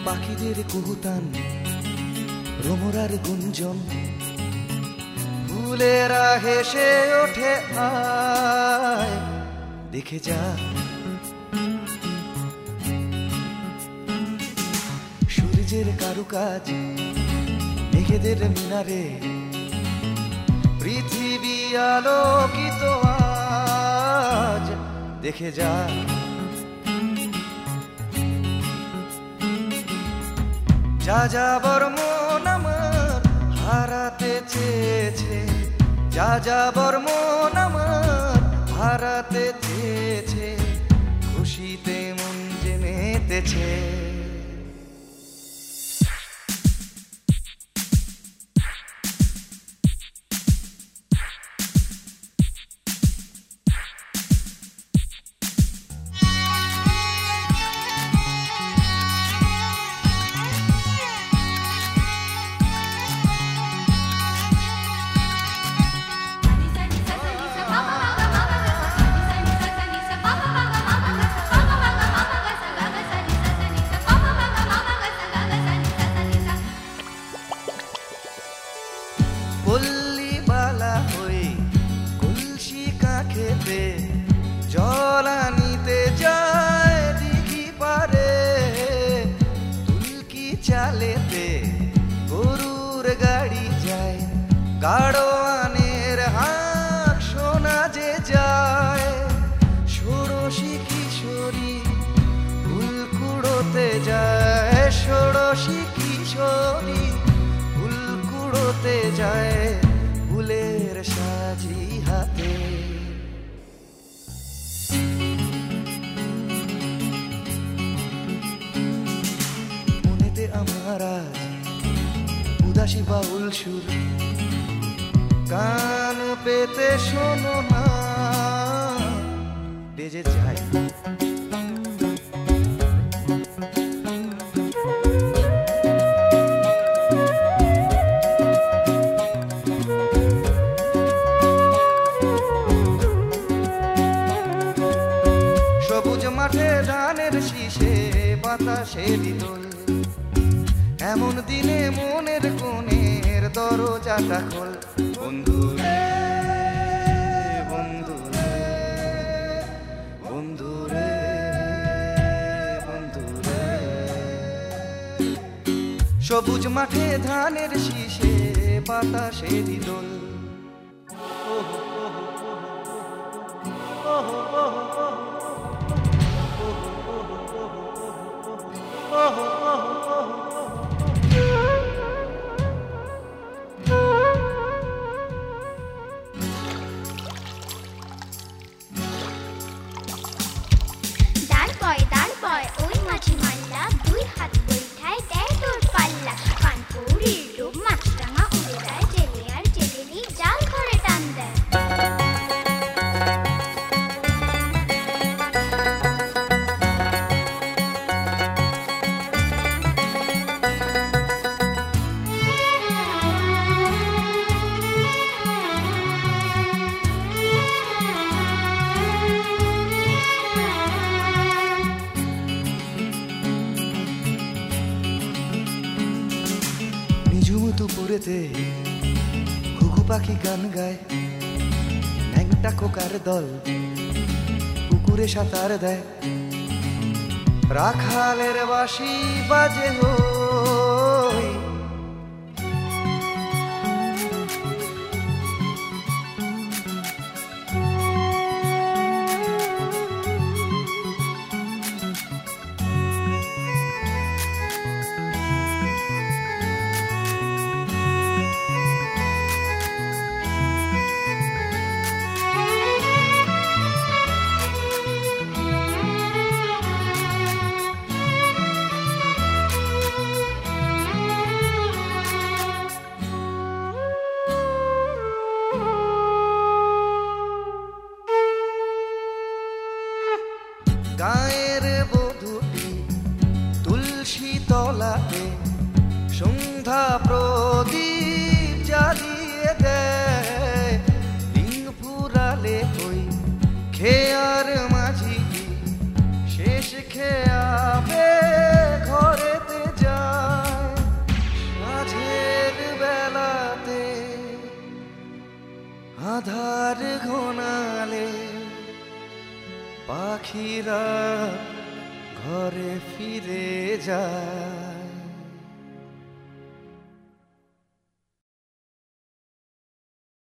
পাখিদের কুহুতান, ভ্রমরার গুঞ্জন, ফুলেরা হেসে ওঠে আয় দেখে যা। সূর্যের কারুকাজ, মেঘেদের মিনারে, পৃথিবী আলোকিত আজ দেখে যা। যা যাবর মন আমার হারাতে চেয়েছে, যা যাবর মন আমার হারাতে চেয়েছে, খুশিতে মন যে মেতেছে। পল্লী বালা হয়ে কলসি কাঁখেতে জল আনিতে যায় দিঘি পারে, তুলকি চালেতে গরুর গাড়ি যায়, গাড়োয়ানের হাঁক শোনা যে যায়। ষোড়শী কিশোরী ফুল কুড়োতে যায়, ষোড়শী কিশোরী ফুল কুড়োতে যায়, ফুলের সাজি হাতে। মনেতে আমার আজ উদাসী বাউল সুর, কান পেতে শোনো না বেজে যায়। সবুজ মাঠে ধানের শীষে বাতাসেরই দোল, এমন দিনে মনের কোণের দরজাটা খোল। বন্ধু রে বন্ধু রে বন্ধু রে বন্ধু রে, সবুজ মাঠে ধানের শীষে বাতাসেরই দোল। ওই মাঝি মাল্লা দুই হাত বৈঠায় দেয় তোর পাল্লা, কানপুরির ডুব মাছরাঙা উড়ে যায়, জেলে আর জেলেলি জাল ধরে টান দেয়। দুপুরেতে ঘুঘু পাখি গান গায়, ন্যাংটা খোকার দল পুকুরে সাঁতার দেয়, রাখালের বাঁশি বাজে হই, গায়ের বধূটি তুলসী তলাতে সন্ধ্যা প্রদীপ জ্বালিয়ে দেয়, দিন ফুরালে ওই খেয়ার মাঝি শেষ খেয়াবে ঘরেতে ঘনালে পাখিরা ঘরে ফিরে যায়।